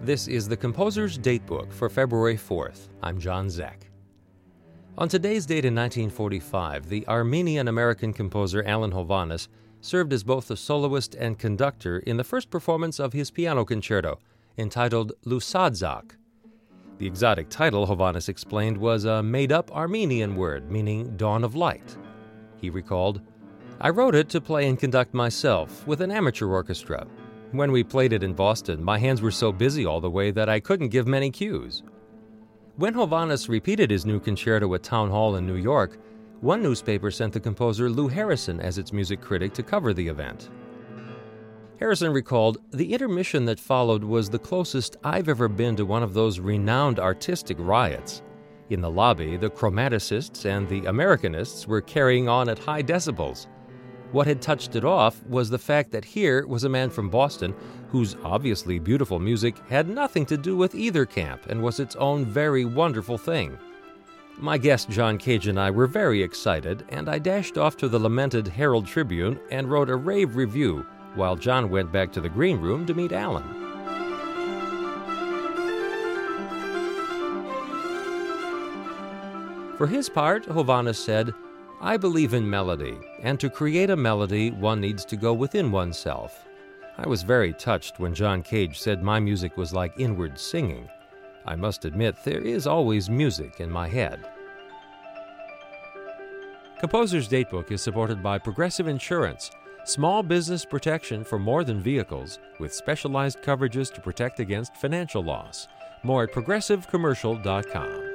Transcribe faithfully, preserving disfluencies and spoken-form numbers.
This is the Composer's Datebook for February fourth. I'm John Zek. On today's date in nineteen forty-five, the Armenian-American composer Alan Hovhaness served as both a soloist and conductor in the first performance of his piano concerto, entitled Lusadzak. The exotic title, Hovhaness explained, was a made-up Armenian word meaning dawn of light. He recalled, "I wrote it to play and conduct myself with an amateur orchestra. When we played it in Boston, my hands were so busy all the way that I couldn't give many cues." When Hovhaness repeated his new concerto at Town Hall in New York, one newspaper sent the composer Lou Harrison as its music critic to cover the event. Harrison recalled, "The intermission that followed was the closest I've ever been to one of those renowned artistic riots. In the lobby, the chromaticists and the Americanists were carrying on at high decibels. What had touched it off was the fact that here was a man from Boston whose obviously beautiful music had nothing to do with either camp and was its own very wonderful thing. My guest John Cage and I were very excited, and I dashed off to the lamented Herald Tribune and wrote a rave review while John went back to the green room to meet Alan." For his part, Hovhaness said, "I believe in melody, and to create a melody, one needs to go within oneself. I was very touched when John Cage said my music was like inward singing. I must admit, there is always music in my head." Composer's Datebook is supported by Progressive Insurance, small business protection for more than vehicles, with specialized coverages to protect against financial loss. More at progressive commercial dot com.